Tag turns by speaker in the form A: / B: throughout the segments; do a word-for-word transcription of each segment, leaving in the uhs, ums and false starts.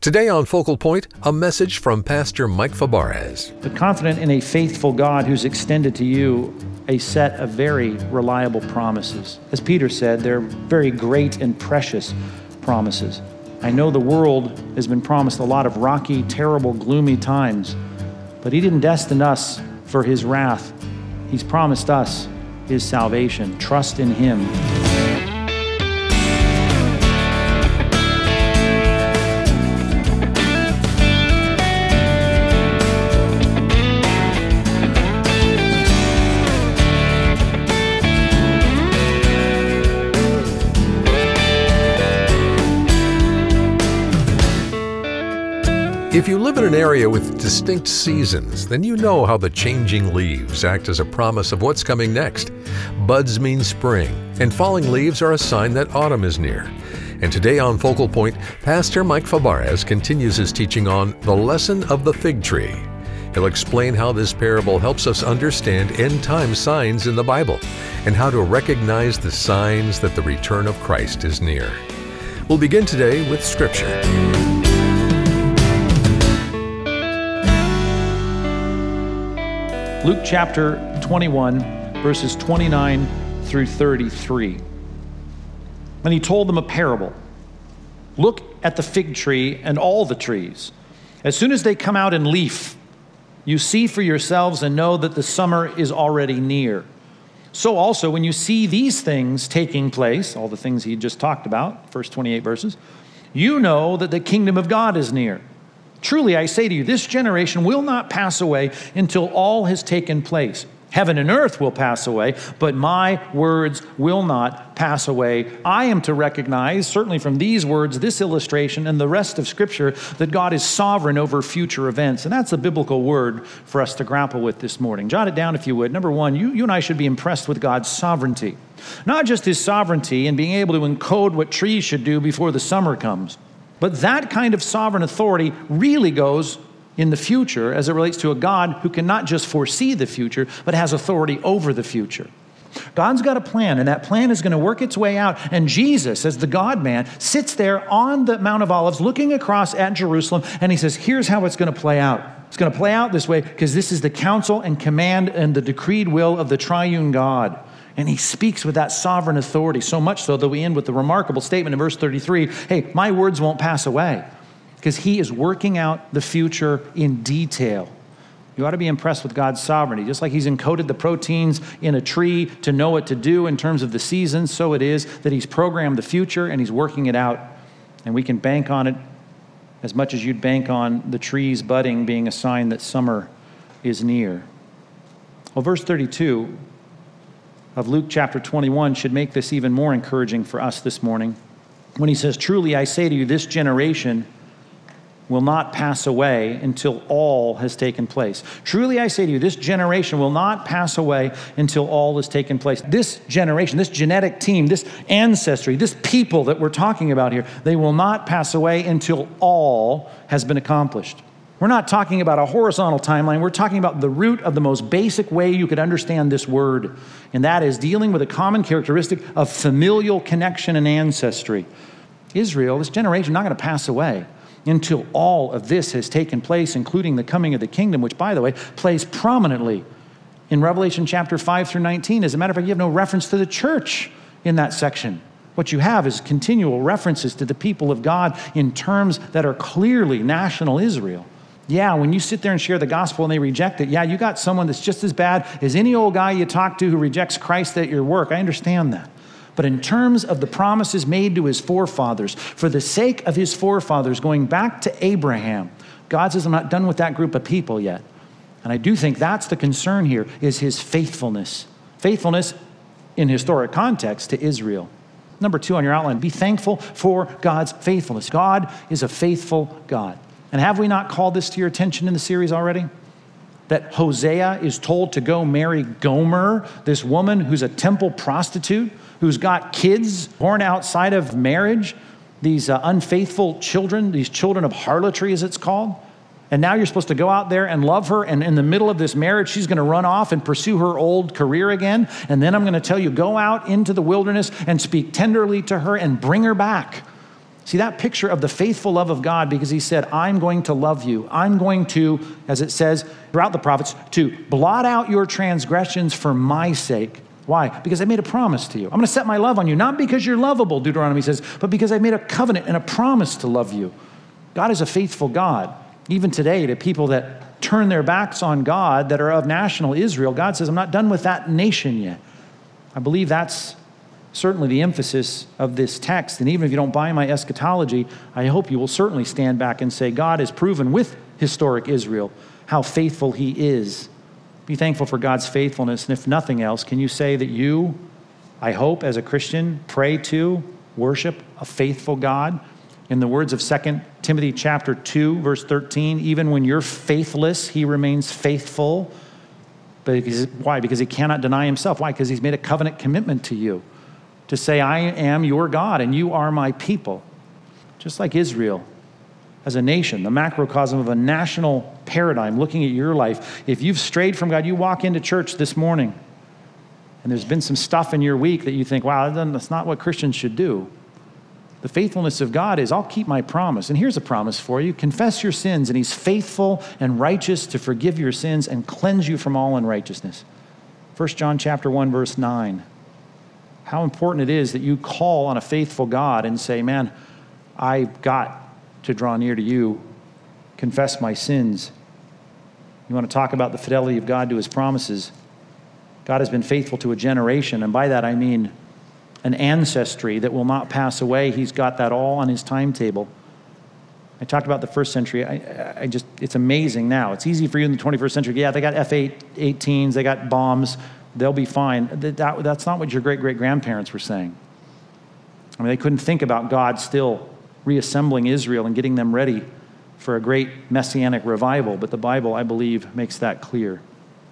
A: Today on Focal Point, a message from Pastor Mike Fabarez.
B: But confident in a faithful God who's extended to you a set of very reliable promises. As Peter said, they're very great and precious promises. I know the world has been promised a lot of rocky, terrible, gloomy times, but he didn't destine us for his wrath. He's promised us his salvation. Trust in him.
A: If you live in an area with distinct seasons, then you know how the changing leaves act as a promise of what's coming next. Buds mean spring, and falling leaves are a sign that autumn is near. And today on Focal Point, Pastor Mike Fabarez continues his teaching on the lesson of the fig tree. He'll explain how this parable helps us understand end-time signs in the Bible and how to recognize the signs that the return of Christ is near. We'll begin today with Scripture.
B: Luke chapter twenty-one, verses twenty-nine through thirty-three. And he told them a parable. Look at the fig tree and all the trees. As soon as they come out in leaf, you see for yourselves and know that the summer is already near. So also, when you see these things taking place, all the things he just talked about, first twenty-eight verses, you know that the kingdom of God is near. Truly, I say to you, this generation will not pass away until all has taken place. Heaven and earth will pass away, but my words will not pass away. I am to recognize, certainly from these words, this illustration, and the rest of Scripture, that God is sovereign over future events. And that's a biblical word for us to grapple with this morning. Jot it down if you would. Number one, you, you and I should be impressed with God's sovereignty. Not just his sovereignty in being able to encode what trees should do before the summer comes, but that kind of sovereign authority really goes in the future as it relates to a God who can not just foresee the future, but has authority over the future. God's got a plan, and that plan is going to work its way out. And Jesus, as the God-man, sits there on the Mount of Olives looking across at Jerusalem, and he says, here's how it's going to play out. It's going to play out this way because this is the counsel and command and the decreed will of the triune God. And he speaks with that sovereign authority, so much so that we end with the remarkable statement in verse thirty-three, hey, my words won't pass away, because he is working out the future in detail. You ought to be impressed with God's sovereignty. Just like he's encoded the proteins in a tree to know what to do in terms of the seasons, so it is that he's programmed the future and he's working it out. And we can bank on it as much as you'd bank on the trees budding being a sign that summer is near. Well, verse thirty-two of Luke chapter twenty-one should make this even more encouraging for us this morning when he says, truly I say to you, this generation will not pass away until all has taken place. Truly I say to you, this generation will not pass away until all has taken place. This generation, this genetic team, this ancestry, this people that we're talking about here, they will not pass away until all has been accomplished. We're not talking about a horizontal timeline. We're talking about the root of the most basic way you could understand this word, and that is dealing with a common characteristic of familial connection and ancestry. Israel, this generation, not going to pass away until all of this has taken place, including the coming of the kingdom, which, by the way, plays prominently in Revelation chapter five through nineteen. As a matter of fact, you have no reference to the church in that section. What you have is continual references to the people of God in terms that are clearly national Israel. Yeah, when you sit there and share the gospel and they reject it, yeah, you got someone that's just as bad as any old guy you talk to who rejects Christ at your work. I understand that. But in terms of the promises made to his forefathers, for the sake of his forefathers, going back to Abraham, God says, I'm not done with that group of people yet. And I do think that's the concern here, is his faithfulness. Faithfulness in historic context to Israel. Number two on your outline, be thankful for God's faithfulness. God is a faithful God. And have we not called this to your attention in the series already? That Hosea is told to go marry Gomer, this woman who's a temple prostitute, who's got kids born outside of marriage, these uh, unfaithful children, these children of harlotry as it's called. And now you're supposed to go out there and love her, and in the middle of this marriage, she's going to run off and pursue her old career again. And then I'm going to tell you, go out into the wilderness and speak tenderly to her and bring her back. See, that picture of the faithful love of God, because he said, I'm going to love you. I'm going to, as it says throughout the prophets, to blot out your transgressions for my sake. Why? Because I made a promise to you. I'm going to set my love on you, not because you're lovable, Deuteronomy says, but because I made a covenant and a promise to love you. God is a faithful God. Even today, to people that turn their backs on God, that are of national Israel, God says, I'm not done with that nation yet. I believe that's certainly the emphasis of this text. And even if you don't buy my eschatology, I hope you will certainly stand back and say, God has proven with historic Israel how faithful he is. Be thankful for God's faithfulness. And if nothing else, can you say that you, I hope, as a Christian, pray to, worship a faithful God? In the words of Second Timothy chapter two, verse thirteen, even when you're faithless, he remains faithful. Because, why? Because he cannot deny himself. Why? Because he's made a covenant commitment to you to say, I am your God and you are my people. Just like Israel as a nation, the macrocosm of a national paradigm, looking at your life. If you've strayed from God, you walk into church this morning and there's been some stuff in your week that you think, wow, that's not what Christians should do. The faithfulness of God is, I'll keep my promise. And here's a promise for you. Confess your sins, and he's faithful and righteous to forgive your sins and cleanse you from all unrighteousness. First John chapter one, verse nine. How important it is that you call on a faithful God and say, man, I've got to draw near to you, confess my sins. You want to talk about the fidelity of God to his promises. God has been faithful to a generation, and by that I mean an ancestry that will not pass away. He's got that all on his timetable. I talked about the first century. I, I just, it's amazing now. It's easy for you in the twenty-first century. Yeah, they got F eighteens, they got bombs. They'll be fine. That, that, that's not what your great-great-grandparents were saying. I mean, they couldn't think about God still reassembling Israel and getting them ready for a great messianic revival. But the Bible, I believe, makes that clear.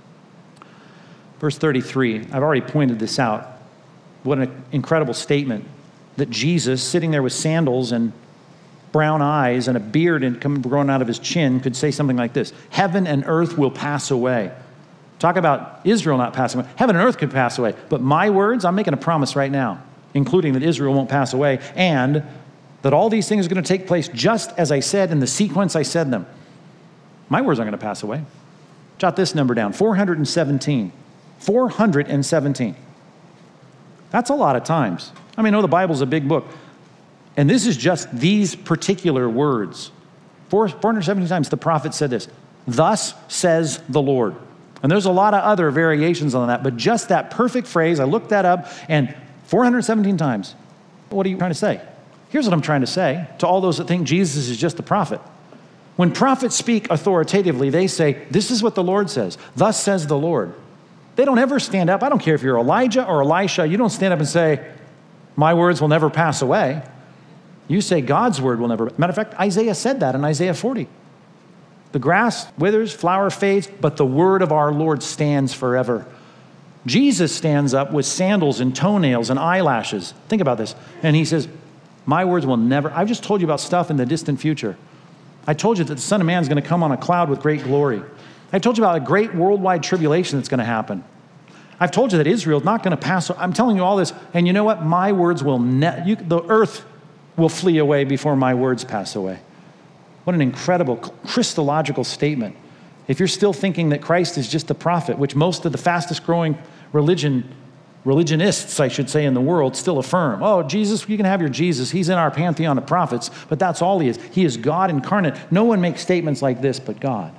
B: Verse thirty-three, I've already pointed this out. What an incredible statement that Jesus, sitting there with sandals and brown eyes and a beard and coming growing out of his chin, could say something like this: heaven and earth will pass away. Talk about Israel not passing away. Heaven and earth could pass away. But my words, I'm making a promise right now, including that Israel won't pass away and that all these things are going to take place just as I said in the sequence I said them. My words aren't going to pass away. Jot this number down, four hundred seventeen. four hundred seventeen. That's a lot of times. I mean, I know the Bible's a big book. And this is just these particular words. four hundred seventeen times the prophet said this: thus says the Lord. And there's a lot of other variations on that, but just that perfect phrase, I looked that up, and four hundred seventeen times. What are you trying to say? Here's what I'm trying to say to all those that think Jesus is just a prophet. When prophets speak authoritatively, they say, this is what the Lord says. Thus says the Lord. They don't ever stand up. I don't care if you're Elijah or Elisha. You don't stand up and say, my words will never pass away. You say God's word will never. Matter of fact, Isaiah said that in Isaiah forty. The grass withers, flower fades, but the word of our Lord stands forever. Jesus stands up with sandals and toenails and eyelashes. Think about this. And he says, my words will never. I've just told you about stuff in the distant future. I told you that the Son of Man is going to come on a cloud with great glory. I told you about a great worldwide tribulation that's going to happen. I've told you that Israel is not going to pass. I'm telling you all this. And you know what? My words will ne- you, the earth will flee away before my words pass away. What an incredible Christological statement. If you're still thinking that Christ is just a prophet, which most of the fastest growing religion, religionists, I should say, in the world still affirm. Oh, Jesus, you can have your Jesus. He's in our pantheon of prophets, but that's all he is. He is God incarnate. No one makes statements like this but God.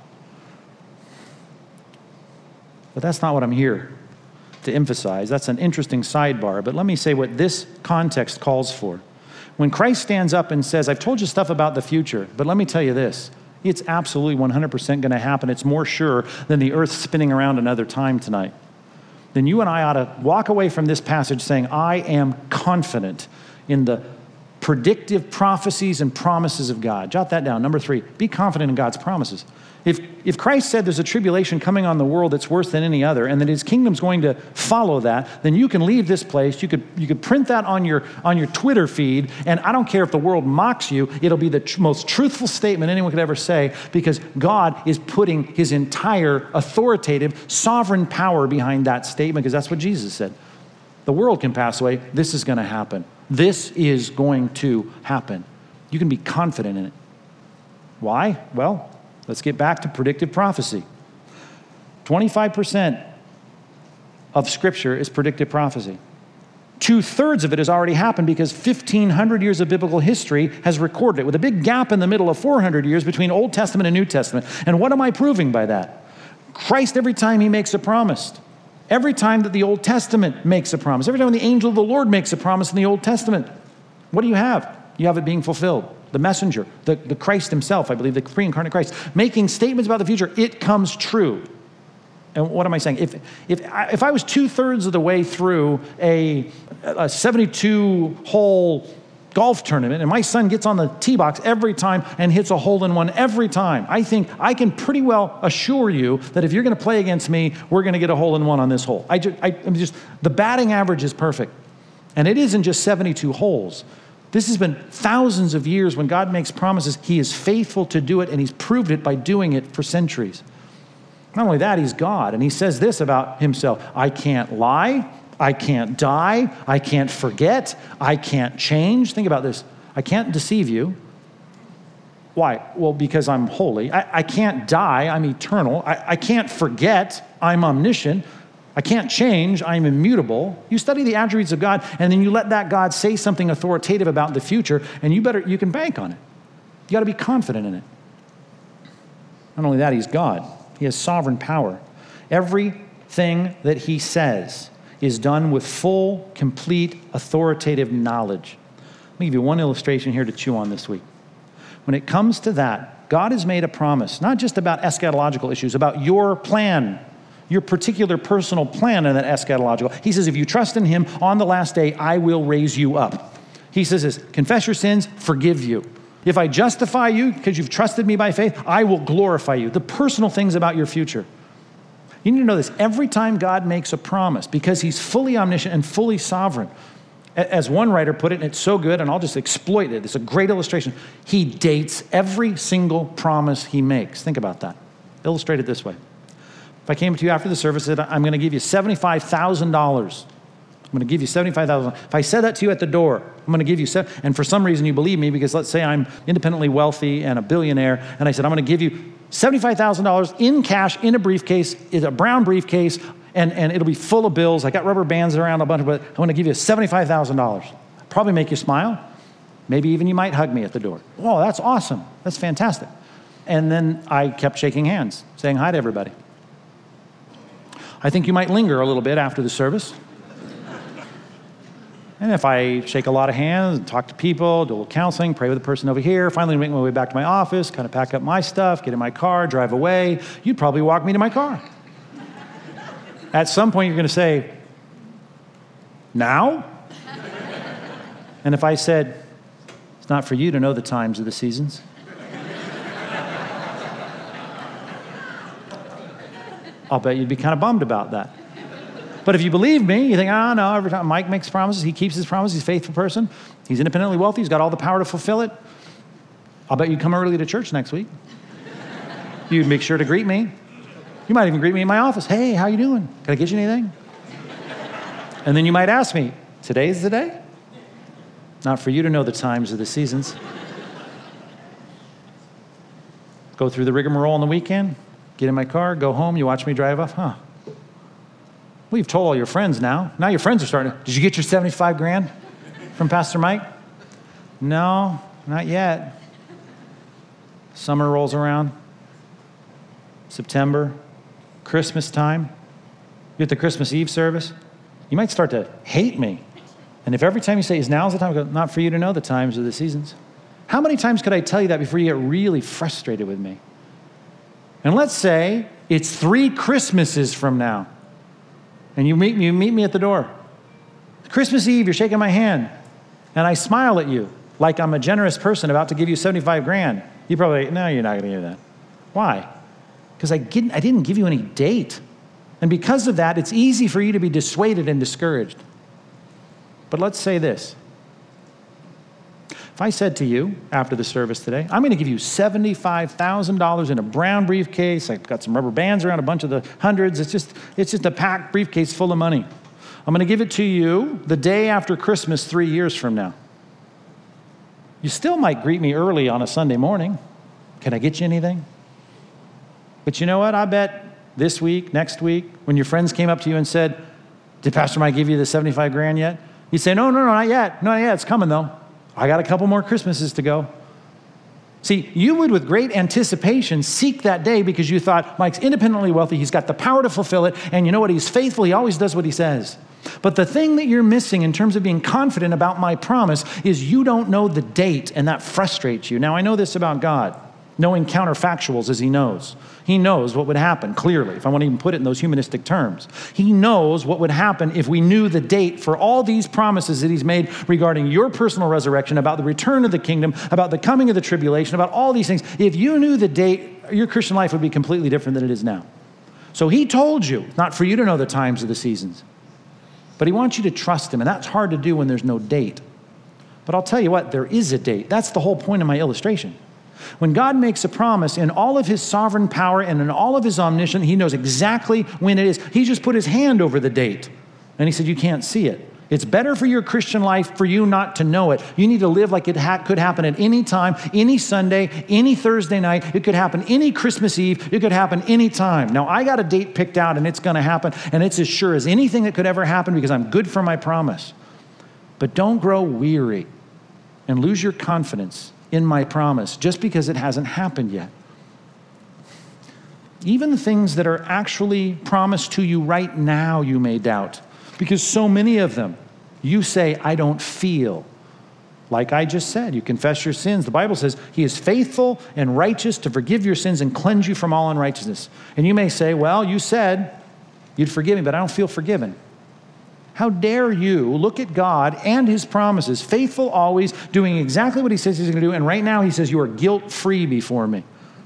B: But that's not what I'm here to emphasize. That's an interesting sidebar. But let me say what this context calls for. When Christ stands up and says, I've told you stuff about the future, but let me tell you this. It's absolutely one hundred percent going to happen. It's more sure than the earth spinning around another time tonight. Then you and I ought to walk away from this passage saying, I am confident in the predictive prophecies and promises of God. Jot that down. Number three, be confident in God's promises. If, if Christ said there's a tribulation coming on the world that's worse than any other, and that his kingdom's going to follow that, then you can leave this place. You could, you could print that on your, on your Twitter feed, and I don't care if the world mocks you. It'll be the tr- most truthful statement anyone could ever say, because God is putting his entire authoritative, sovereign power behind that statement, because that's what Jesus said. The world can pass away. This is going to happen. This is going to happen. You can be confident in it. Why? Well, let's get back to predictive prophecy. twenty-five percent of Scripture is predictive prophecy. Two-thirds of it has already happened because fifteen hundred years of biblical history has recorded it, with a big gap in the middle of four hundred years between Old Testament and New Testament. And what am I proving by that? Christ, every time he makes a promise, every time that the Old Testament makes a promise, every time the angel of the Lord makes a promise in the Old Testament, what do you have? You have it being fulfilled. The messenger, the, the Christ himself, I believe, the pre-incarnate Christ, making statements about the future. It comes true. And what am I saying? If if I, if I was two-thirds of the way through a, a seventy-two hole golf tournament and my son gets on the tee box every time and hits a hole-in-one every time, I think I can pretty well assure you that if you're going to play against me, we're going to get a hole-in-one on this hole. I just, I, I'm just the batting average is perfect. And it isn't just seventy-two holes. This has been thousands of years. When God makes promises, he is faithful to do it, and he's proved it by doing it for centuries. Not only that, he's God, and he says this about himself: I can't lie, I can't die, I can't forget, I can't change. Think about this. I can't deceive you. Why? Well, because I'm holy. I, I can't die, I'm eternal. I, I can't forget, I'm omniscient. I can't change, I'm immutable. You study the attributes of God, and then you let that God say something authoritative about the future, and you better you can bank on it. You got to be confident in it. Not only that, he's God. He has sovereign power. Everything that he says is done with full, complete, authoritative knowledge. Let me give you one illustration here to chew on this week. When it comes to that, God has made a promise, not just about eschatological issues, about your plan, your particular personal plan in that eschatological. He says, if you trust in him, on the last day, I will raise you up. He says this: confess your sins, forgive you. If I justify you because you've trusted me by faith, I will glorify you. The personal things about your future. You need to know this. Every time God makes a promise, because he's fully omniscient and fully sovereign, as one writer put it, and it's so good, and I'll just exploit it. It's a great illustration. He dates every single promise he makes. Think about that. Illustrated this way. If I came to you after the service and said, I'm going to give you seventy-five thousand dollars. I'm going to give you seventy-five thousand dollars. If I said that to you at the door, I'm going to give you, seven, and for some reason you believe me, because let's say I'm independently wealthy and a billionaire, and I said, I'm going to give you seventy-five thousand dollars in cash in a briefcase, in a brown briefcase, and, and it'll be full of bills. I got rubber bands around a bunch of it. I'm going to give you seventy-five thousand dollars. Probably make you smile. Maybe even you might hug me at the door. Oh, that's awesome. That's fantastic. And then I kept shaking hands, saying hi to everybody. I think you might linger a little bit after the service. And if I shake a lot of hands and talk to people, do a little counseling, pray with the person over here, finally make my way back to my office, kind of pack up my stuff, get in my car, drive away, you'd probably walk me to my car. At some point, you're going to say, now? And if I said, it's not for you to know the times of the seasons. I'll bet you'd be kind of bummed about that. But if you believe me, you think, oh, no, every time Mike makes promises, he keeps his promises, he's a faithful person, he's independently wealthy, he's got all the power to fulfill it. I'll bet you'd come early to church next week. You'd make sure to greet me. You might even greet me in my office. Hey, how you doing? Can I get you anything? And then you might ask me, today's the day? Not for you to know the times of the seasons. Go through the rigmarole on the weekend, get in my car, go home, you watch me drive off, huh? Well, you've told all your friends now. Now your friends are starting to, did you get your seventy-five grand from Pastor Mike? No, not yet. Summer rolls around. September, Christmas time. You get the Christmas Eve service. You might start to hate me. And if every time you say, is now's the time, I go, not for you to know the times or the seasons. How many times could I tell you that before you get really frustrated with me? And let's say it's three Christmases from now. And you meet, you meet me at the door. Christmas Eve, you're shaking my hand. And I smile at you like I'm a generous person about to give you seventy-five grand. You probably, no, you're not going to give that. Why? Because I didn't, I didn't give you any date. And because of that, it's easy for you to be dissuaded and discouraged. But let's say this. If I said to you after the service today, I'm going to give you seventy-five thousand dollars in a brown briefcase. I've got some rubber bands around a bunch of the hundreds. It's just, it's just a packed briefcase full of money. I'm going to give it to you the day after Christmas three years from now. You still might greet me early on a Sunday morning. Can I get you anything? But you know what? I bet this week, next week, when your friends came up to you and said, did Pastor Mike give you the seventy-five grand yet? You'd say, no, no, no, not yet. Not yet. It's coming, though. I got a couple more Christmases to go. See, you would, with great anticipation, seek that day because you thought, Mike's independently wealthy. He's got the power to fulfill it. And you know what? He's faithful. He always does what he says. But the thing that you're missing in terms of being confident about my promise is you don't know the date, and that frustrates you. Now, I know this about God, knowing counterfactuals as he knows. He knows what would happen, clearly, if I want to even put it in those humanistic terms. He knows what would happen if we knew the date for all these promises that he's made regarding your personal resurrection, about the return of the kingdom, about the coming of the tribulation, about all these things. If you knew the date, your Christian life would be completely different than it is now. So he told you, not for you to know the times of the seasons, but he wants you to trust him, and that's hard to do when there's no date. But I'll tell you what, there is a date. That's the whole point of my illustration. When God makes a promise in all of his sovereign power and in all of his omniscience, he knows exactly when it is. He just put his hand over the date, and he said, you can't see it. It's better for your Christian life for you not to know it. You need to live like it ha- could happen at any time, any Sunday, any Thursday night. It could happen any Christmas Eve. It could happen any time. Now, I got a date picked out, and it's going to happen, and it's as sure as anything that could ever happen because I'm good for my promise. But don't grow weary and lose your confidence in my promise just because it hasn't happened yet. Even the things that are actually promised to you right now, you may doubt, because so many of them, you say, I don't feel. Like I just said, you confess your sins. The Bible says he is faithful and righteous to forgive your sins and cleanse you from all unrighteousness. And you may say, well, you said you'd forgive me, but I don't feel forgiven. How dare you look at God and his promises, faithful always, doing exactly what he says he's going to do, and right now he says you are guilt-free before me.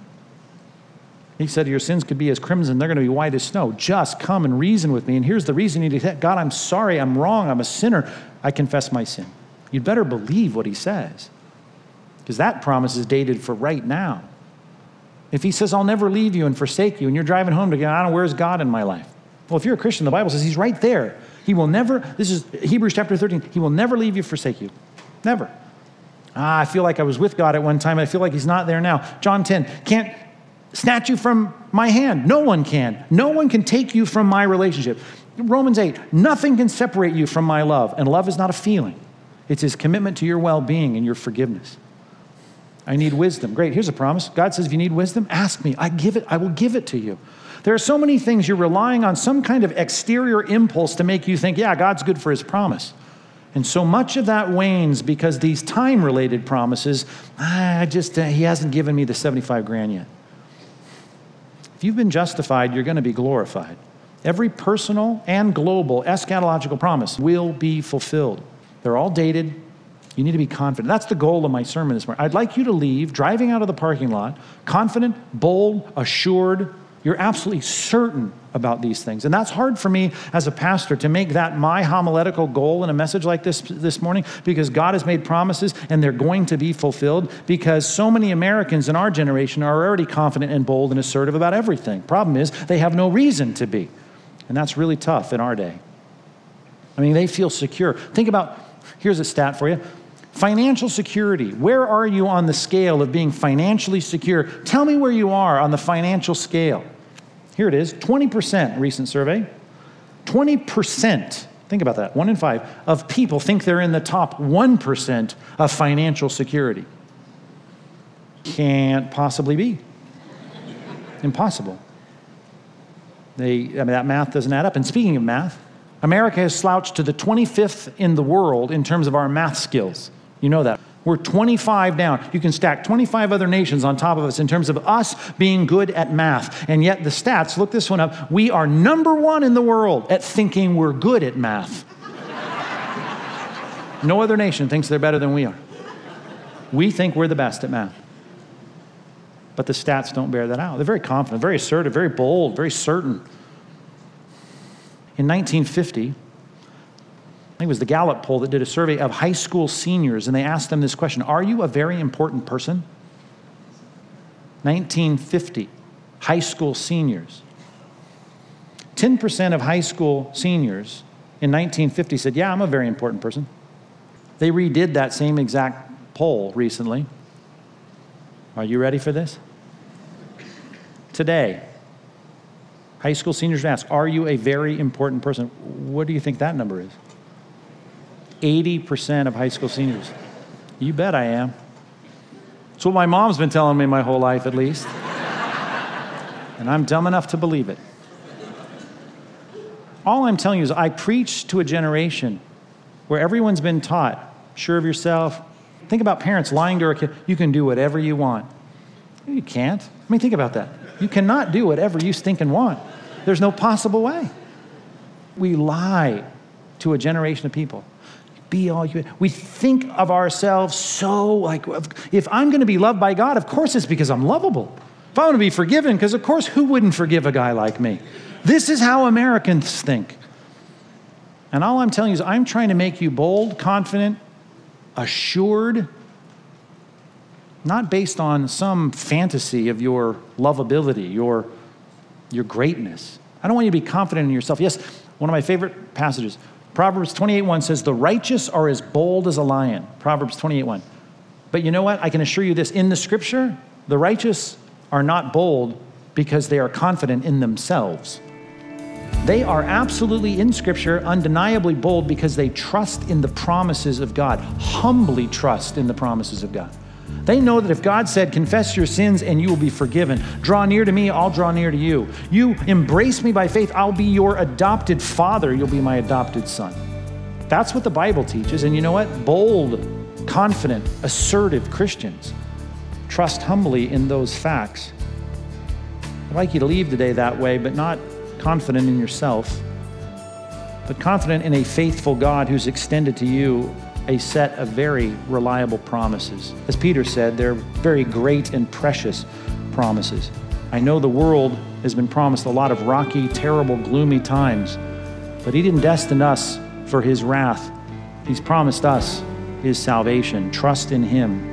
B: He said your sins could be as crimson, they're going to be white as snow. Just come and reason with me. And here's the reason you need to, God, I'm sorry, I'm wrong, I'm a sinner. I confess my sin. You'd better believe what he says, because that promise is dated for right now. If he says, I'll never leave you and forsake you, and you're driving home to go, I don't know, where's God in my life? Well, if you're a Christian, the Bible says he's right there. He will never, this is Hebrews chapter thirteen, he will never leave you, forsake you. Never. Ah, I feel like I was with God at one time, and I feel like he's not there now. John ten, can't snatch you from my hand. No one can. No one can take you from my relationship. Romans eight, nothing can separate you from my love. And love is not a feeling. It's his commitment to your well-being and your forgiveness. I need wisdom. Great, here's a promise. God says, if you need wisdom, ask me. I give it, I will give it to you. There are so many things you're relying on some kind of exterior impulse to make you think, yeah, God's good for his promise. And so much of that wanes because these time-related promises, I just, uh, he hasn't given me the seventy-five grand yet. If you've been justified, you're going to be glorified. Every personal and global eschatological promise will be fulfilled. They're all dated. You need to be confident. That's the goal of my sermon this morning. I'd like you to leave, driving out of the parking lot, confident, bold, assured. You're absolutely certain about these things. And that's hard for me as a pastor to make that my homiletical goal in a message like this this morning, because God has made promises and they're going to be fulfilled, because so many Americans in our generation are already confident and bold and assertive about everything. Problem is, they have no reason to be. And that's really tough in our day. I mean, they feel secure. Think about, here's a stat for you. Financial security. Where are you on the scale of being financially secure? Tell me where you are on the financial scale. Here it is, twenty percent, recent survey. twenty percent, think about that, one in five, of people think they're in the top one percent of financial security. Can't possibly be. Impossible. They, I mean, that math doesn't add up. And speaking of math, America has slouched to the twenty-fifth in the world in terms of our math skills. You know that. We're twenty-five down. You can stack twenty-five other nations on top of us in terms of us being good at math. And yet the stats, look this one up, we are number one in the world at thinking we're good at math. No other nation thinks they're better than we are. We think we're the best at math. But the stats don't bear that out. They're very confident, very assertive, very bold, very certain. In nineteen fifty, I think it was the Gallup poll that did a survey of high school seniors, and they asked them this question: are you a very important person? nineteen fifty, high school seniors. ten percent of high school seniors in nineteen fifty said, yeah, I'm a very important person. They redid that same exact poll recently. Are you ready for this? Today, high school seniors were asked, are you a very important person? What do you think that number is? eighty percent of high school seniors. You bet I am. It's what my mom's been telling me my whole life, at least. And I'm dumb enough to believe it. All I'm telling you is I preach to a generation where everyone's been taught, sure of yourself. Think about parents lying to their kid, you can do whatever you want. You can't. I mean, think about that. You cannot do whatever you stinking want. There's no possible way. We lie to a generation of people. Be all you. We think of ourselves so like, if I'm going to be loved by God, of course it's because I'm lovable. If I want to be forgiven, because of course, who wouldn't forgive a guy like me? This is how Americans think. And all I'm telling you is I'm trying to make you bold, confident, assured, not based on some fantasy of your lovability, your, your greatness. I don't want you to be confident in yourself. Yes, one of my favorite passages, Proverbs twenty-eight one says, the righteous are as bold as a lion. Proverbs twenty-eight one. But you know what? I can assure you this. In the scripture, the righteous are not bold because they are confident in themselves. They are absolutely in scripture, undeniably bold because they trust in the promises of God, humbly trust in the promises of God. They know that if God said, confess your sins and you will be forgiven. Draw near to me, I'll draw near to you. You embrace me by faith, I'll be your adopted father. You'll be my adopted son. That's what the Bible teaches. And you know what? Bold, confident, assertive Christians trust humbly in those facts. I'd like you to leave today that way, but not confident in yourself, but confident in a faithful God who's extended to you a set of very reliable promises. As Peter said, they're very great and precious promises. I know the world has been promised a lot of rocky, terrible, gloomy times, but he didn't destine us for his wrath. He's promised us his salvation. Trust in him.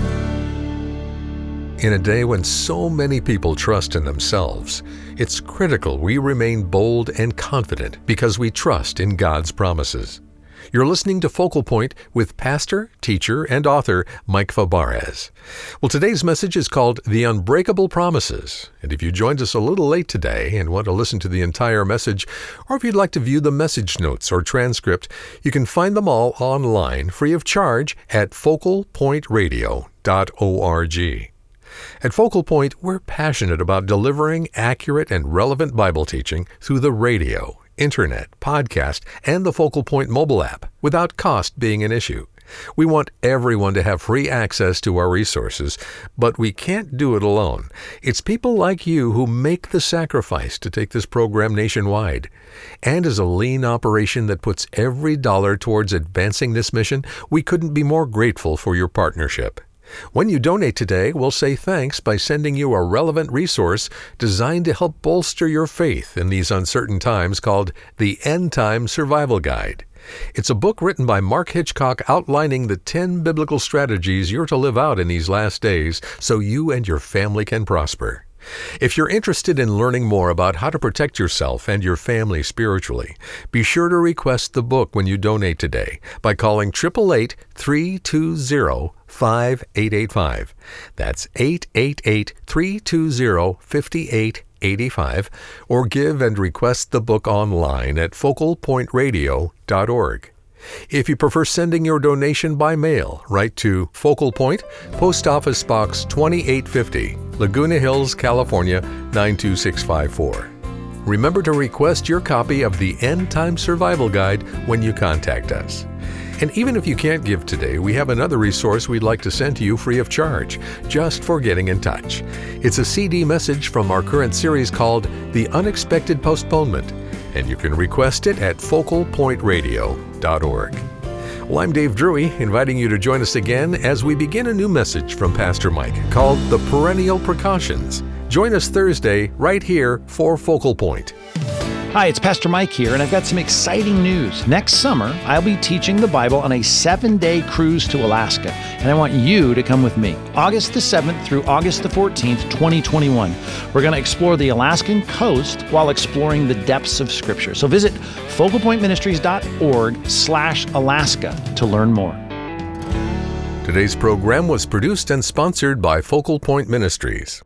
A: In a day when so many people trust in themselves, it's critical we remain bold and confident because we trust in God's promises. You're listening to Focal Point with pastor, teacher, and author Mike Fabarez. Well, today's message is called The Unbreakable Promises. And if you joined us a little late today and want to listen to the entire message, or if you'd like to view the message notes or transcript, you can find them all online free of charge at focal point radio dot org. At Focal Point, we're passionate about delivering accurate and relevant Bible teaching through the radio, internet, podcast, and the Focal Point mobile app without cost being an issue. We want everyone to have free access to our resources, but we can't do it alone. It's people like you who make the sacrifice to take this program nationwide. And as a lean operation that puts every dollar towards advancing this mission, we couldn't be more grateful for your partnership. When you donate today, we'll say thanks by sending you a relevant resource designed to help bolster your faith in these uncertain times called the End Time Survival Guide. It's a book written by Mark Hitchcock outlining the ten biblical strategies you're to live out in these last days so you and your family can prosper. If you're interested in learning more about how to protect yourself and your family spiritually, be sure to request the book when you donate today by calling eight eight eight, three two zero, five eight eight five. That's eight eight eight, three two zero, five eight eight five, or give and request the book online at focal point radio dot org. If you prefer sending your donation by mail, write to Focal Point, Post Office Box twenty-eight fifty, Laguna Hills, California nine two six five four. Remember to request your copy of the End Time Survival Guide when you contact us. And even if you can't give today, we have another resource we'd like to send to you free of charge, just for getting in touch. It's a C D message from our current series called The Unexpected Postponement, and you can request it at focal point radio dot org. Well, I'm Dave Drury, inviting you to join us again as we begin a new message from Pastor Mike called The Perennial Precautions. Join us Thursday right here for Focal Point.
B: Hi, it's Pastor Mike here, and I've got some exciting news. Next summer, I'll be teaching the Bible on a seven-day cruise to Alaska, and I want you to come with me. August the seventh through August the fourteenth, twenty twenty-one. We're going to explore the Alaskan coast while exploring the depths of Scripture. So visit focal point ministries dot org slash Alaska to learn more.
A: Today's program was produced and sponsored by Focal Point Ministries.